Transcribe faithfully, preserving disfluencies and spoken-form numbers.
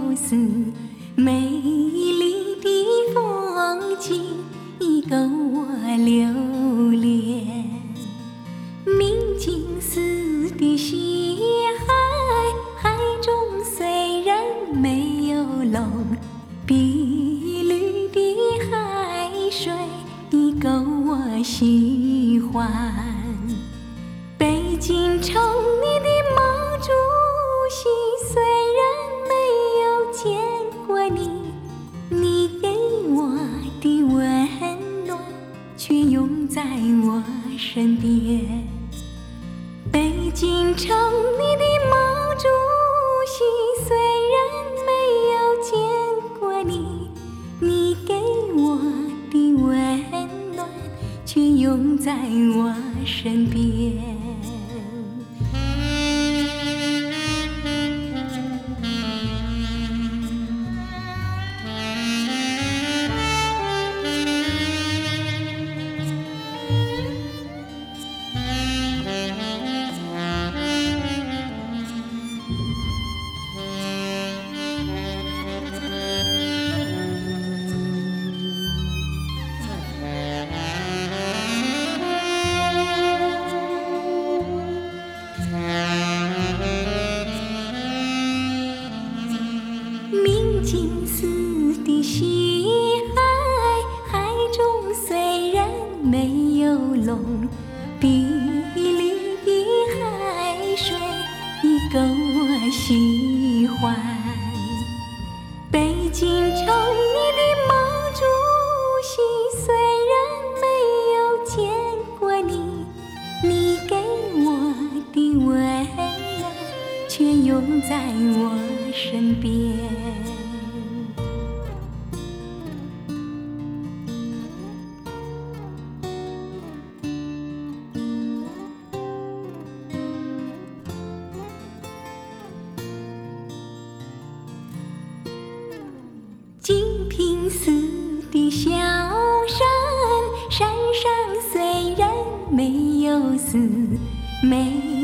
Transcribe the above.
有丝，美丽的风景已够我留恋。明镜似的西海，海中虽然没有龙，碧绿的海水已够我喜欢。北京城你的毛主席，虽然没有见过你，你给我的温暖却永在我身边。北京城你的毛主席，虽然没有见过你，你给我的温暖却永在我身边。明镜似的西海，海中虽然没有龙，碧绿的海水已够我喜欢。北京城你的毛主席，虽然没有见过你，你给我的温暖却永在我身边。金瓶寺的小山，山上虽然没有丝，美